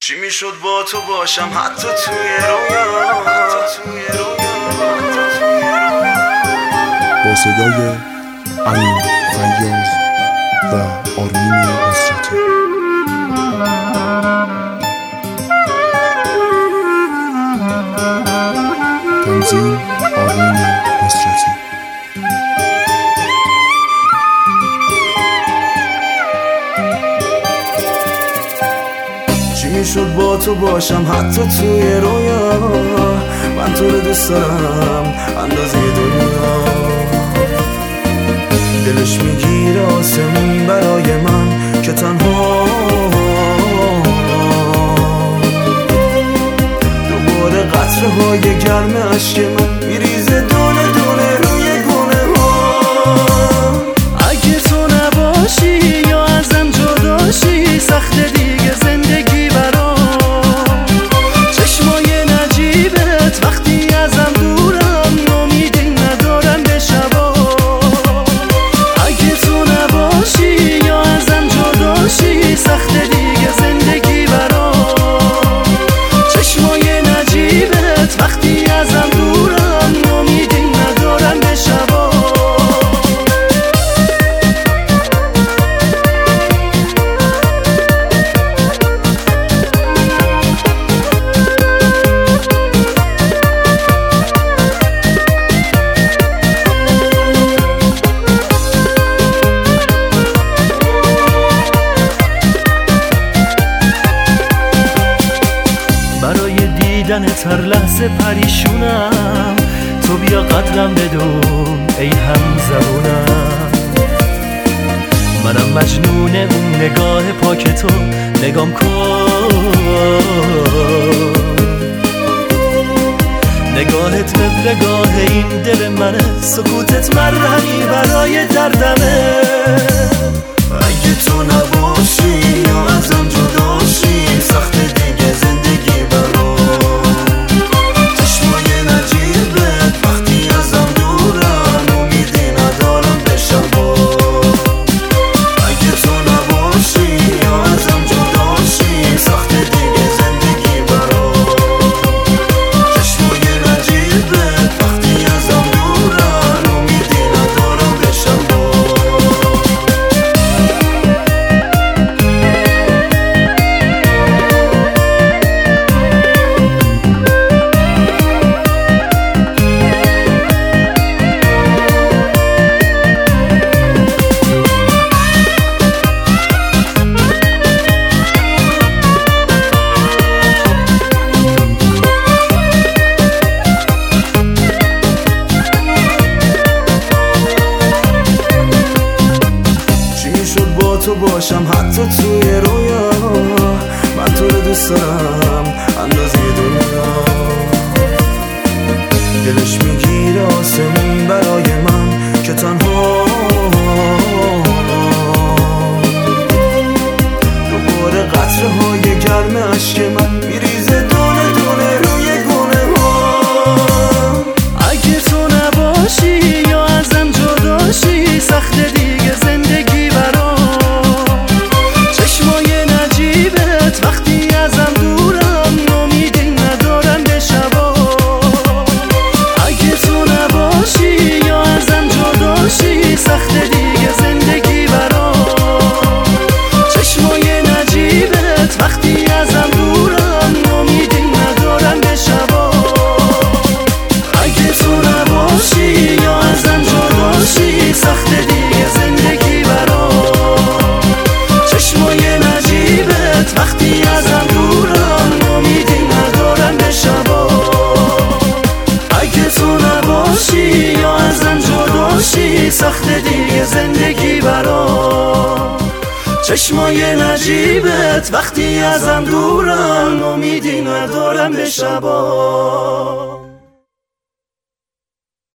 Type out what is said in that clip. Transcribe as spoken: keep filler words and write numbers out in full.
چی میشد با تو باشم حتی توی رویا، حتی توی رویا. با صدای امین فیاض و آرمین نصرتی. تنظیم آرمین نصرتی. چی میشد با تو باشم حتی توی رویا، من تو رو دوست دارم اندازه دنیا. دلش میگیره آسمون برای من که تنها دوباره قطره های گرم عشق من میریزه دونه دونه روی گونه ها. اگه تو نباشی یا ازم جداشی سخت دیگه زندگی برام. چشمای نجیبت وقتی ازم دورم امیدی ندارم به شبا. اگه تو نباشی یا ازم جداشی سخت دیگه زندگی برام. چشمای نجیبت وقتی ازم دورم امیدی ندارم به شبا. دیدنت هر لحظه پریشونم، تو بیا قدرم بدون ای هم زبونم. منم مجنون اون نگاه پاک تو، نگام کن نگاهت مبرگاه این دل منه، سکوتت مرهمی برای دردمه. اگه تو نباشی یا ازم جداشی سخت دیگه زندگی برام. چشمای نجیبت وقتی ازم دورن امیدی ندارم به شبا. اگه تو نباشی یا ازم جداشی سخت دیگه زندگی برام. چشمای نجیبت وقتی ازم دورن امیدی ندارم به شبا. تو باشم حتی توی رویا، من تو رو دوست دارم اندازه دنیا. دلش میگیره آسمون برای من که تنها دوباره قطره های گرم عشق من میریزه دونه دونه روی گونه ها. اگه تو نباشی یا ازم جداشی سخت دیگه زندگی برام. وقتی ازم دورم امیدی ندارم به شبا. اگه تو نباشی یا ازم جداشی سخت دیگه زندگی برام. چشمای نجیبت وقتی ازم دورم امیدی ندارم به شبا. اگه تو نباشی یا ازم جداشی سخت دیگه زندگی برام. چشمای نجیبت وقتی ازم دورم امیدی ندارم به شبا. اگه تو نباشی یا ازم جداشی سخت دیگه زندگی برام. چشمای نجیبت وقتی ازم دورم امیدی ندارم به شبا.